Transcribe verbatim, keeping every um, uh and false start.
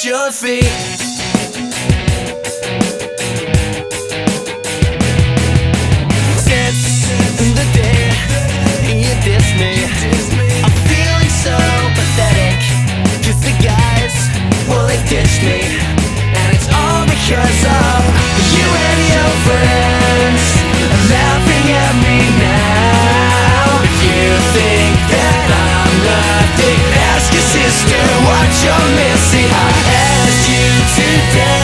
at your feet. Since the day you dissed me, I'm feeling so pathetic. Cause the guys, well, they ditched me, and it's all because of you and your friends laughing at me now. If you think that I'm nothing, ask your sister what you're missing. I asked you today.